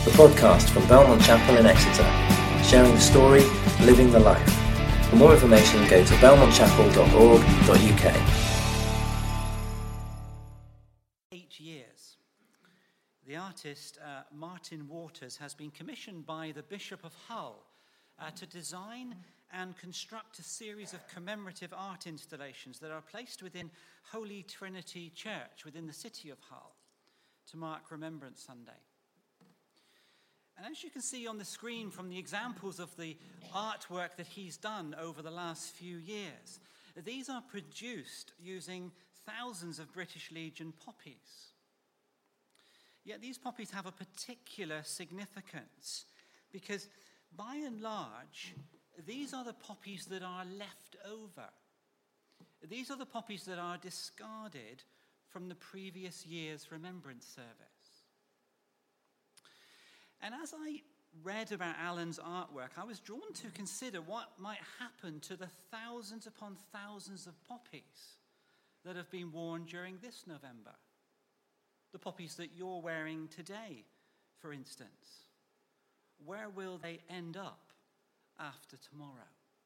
the podcast from Belmont Chapel in Exeter, sharing the story, living the life. For more information, go to belmontchapel.org.uk. 8 years. The artist Martin Waters has been commissioned by the Bishop of Hull to design and construct a series of commemorative art installations that are placed within Holy Trinity Church within the city of Hull to mark Remembrance Sunday. And as you can see on the screen from the examples of the artwork that he's done over the last few years, these are produced using thousands of British Legion poppies. Yet these poppies have a particular significance because, by and large, these are the poppies that are left over. These are the poppies that are discarded from the previous year's remembrance service. And as I read about Alan's artwork, I was drawn to consider what might happen to the thousands upon thousands of poppies that have been worn during this November. The poppies that you're wearing today, for instance. Where will they end up after tomorrow?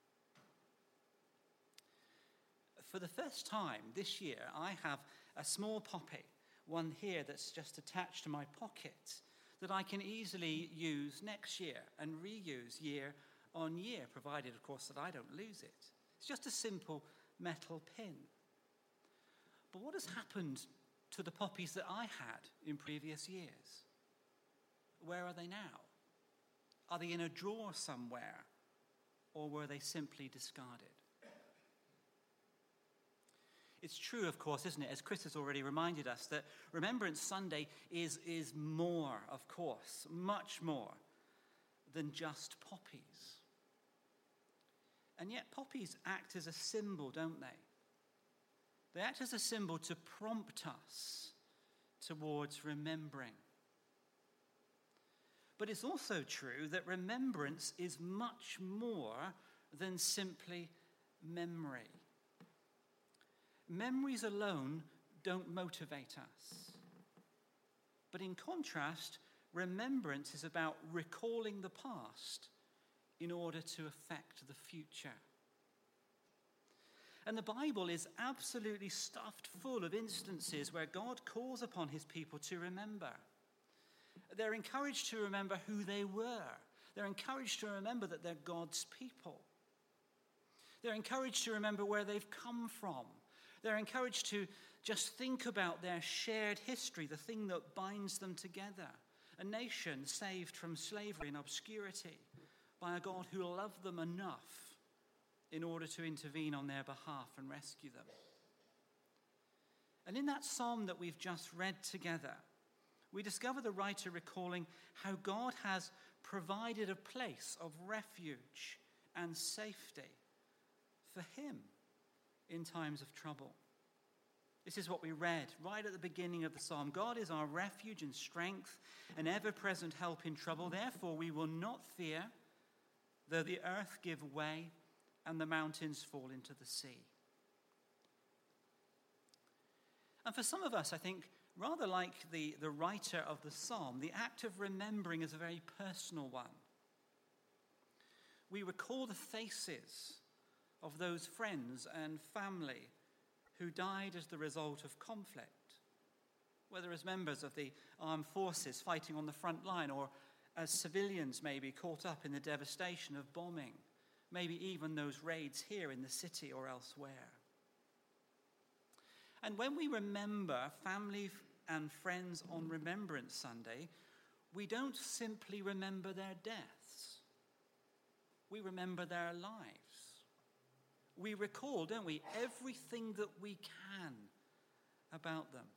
For the first time this year, I have a small poppy, one here that's just attached to my pocket, that I can easily use next year and reuse year on year, provided, of course, that I don't lose it. It's just a simple metal pin. But what has happened to the poppies that I had in previous years? Where are they now? Are they in a drawer somewhere, or were they simply discarded? It's true, of course, isn't it, as Chris has already reminded us, that Remembrance Sunday is more, of course, much more than just poppies. And yet poppies act as a symbol, don't they? They act as a symbol to prompt us towards remembering. But it's also true that remembrance is much more than simply memory. Memories alone don't motivate us. But in contrast, remembrance is about recalling the past in order to affect the future. And the Bible is absolutely stuffed full of instances where God calls upon his people to remember. They're encouraged to remember who they were. They're encouraged to remember that they're God's people. They're encouraged to remember where they've come from. They're encouraged to just think about their shared history, the thing that binds them together. A nation saved from slavery and obscurity by a God who loved them enough in order to intervene on their behalf and rescue them. And in that psalm that we've just read together, we discover the writer recalling how God has provided a place of refuge and safety for him in times of trouble. This is what we read right at the beginning of the psalm. God is our refuge and strength, an ever-present help in trouble. Therefore we will not fear, though the earth give way and the mountains fall into the sea. And for some of us, I think, rather like the writer of the psalm, the act of remembering is a very personal one. We recall the faces of those friends and family who died as the result of conflict, whether as members of the armed forces fighting on the front line or as civilians maybe caught up in the devastation of bombing, maybe even those raids here in the city or elsewhere. And when we remember family and friends on Remembrance Sunday, we don't simply remember their deaths. We remember their lives. We recall, don't we, everything that we can about them.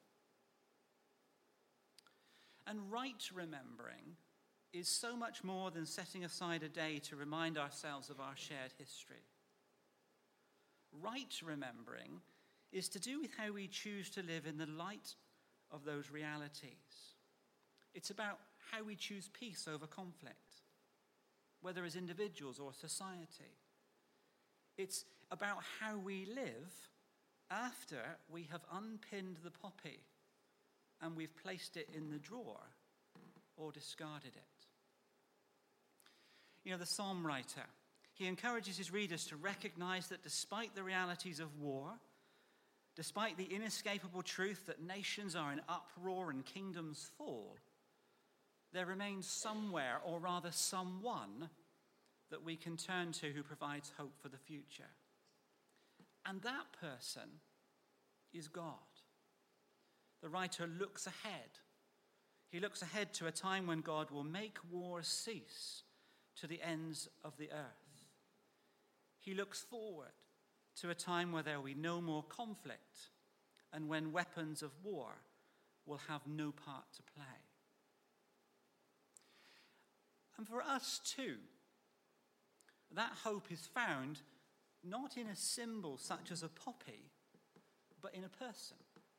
And right remembering is so much more than setting aside a day to remind ourselves of our shared history. Right remembering is to do with how we choose to live in the light of those realities. It's about how we choose peace over conflict, whether as individuals or society. It's about how we live after we have unpinned the poppy and we've placed it in the drawer, or discarded it. You know, the psalm writer, he encourages his readers to recognize that despite the realities of war, despite the inescapable truth that nations are in uproar and kingdoms fall, there remains somewhere, or rather someone, that we can turn to who provides hope for the future. And that person is God. The writer looks ahead. He looks ahead to a time when God will make war cease to the ends of the earth. He looks forward to a time where there will be no more conflict and when weapons of war will have no part to play. And for us too, that hope is found not in a symbol such as a poppy, but in a person.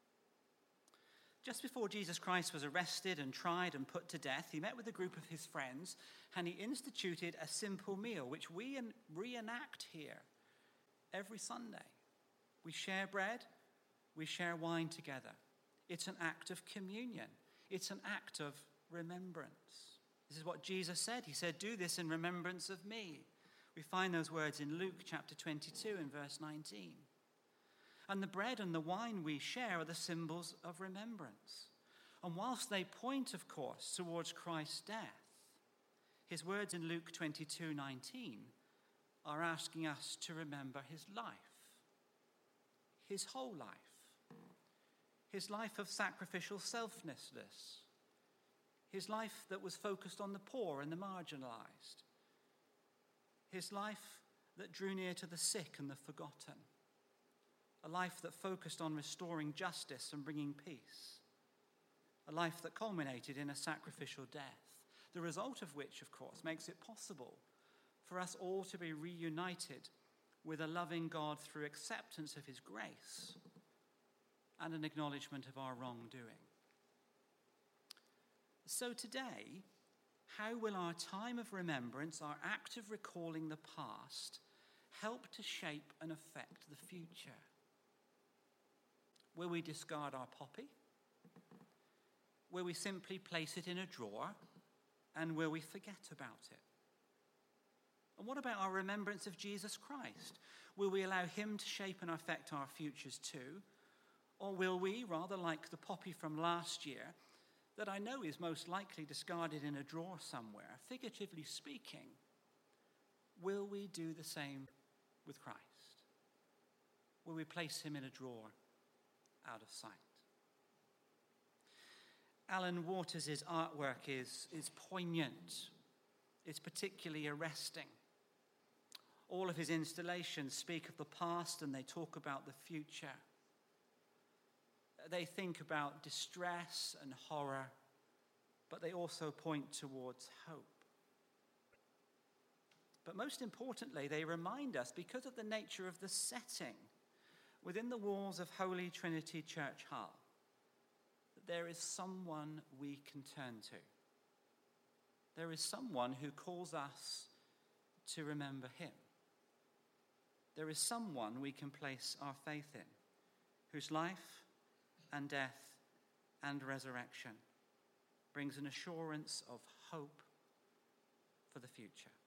Just before Jesus Christ was arrested and tried and put to death, he met with a group of his friends and he instituted a simple meal, which we reenact here every Sunday. We share bread, we share wine together. It's an act of communion. It's an act of remembrance. This is what Jesus said. He said, "Do this in remembrance of me." We find those words in Luke chapter 22 and verse 19. And the bread and the wine we share are the symbols of remembrance. And whilst they point, of course, towards Christ's death, his words in Luke 22:19 are asking us to remember his life, his whole life, his life of sacrificial selflessness, his life that was focused on the poor and the marginalized, his life that drew near to the sick and the forgotten, a life that focused on restoring justice and bringing peace, a life that culminated in a sacrificial death, the result of which, of course, makes it possible for us all to be reunited with a loving God through acceptance of his grace and an acknowledgement of our wrongdoing. So today, how will our time of remembrance, our act of recalling the past, help to shape and affect the future? Will we discard our poppy? Will we simply place it in a drawer? And will we forget about it? And what about our remembrance of Jesus Christ? Will we allow him to shape and affect our futures too? Or will we, rather like the poppy from last year, that I know is most likely discarded in a drawer somewhere, figuratively speaking, will we do the same with Christ? Will we place him in a drawer out of sight? Alan Waters' artwork is poignant. It's particularly arresting. All of his installations speak of the past and they talk about the future. They think about distress and horror, but they also point towards hope. But most importantly, they remind us, because of the nature of the setting within the walls of Holy Trinity Church Hull, that there is someone we can turn to. There is someone who calls us to remember him. There is someone we can place our faith in, whose life and death and resurrection brings an assurance of hope for the future.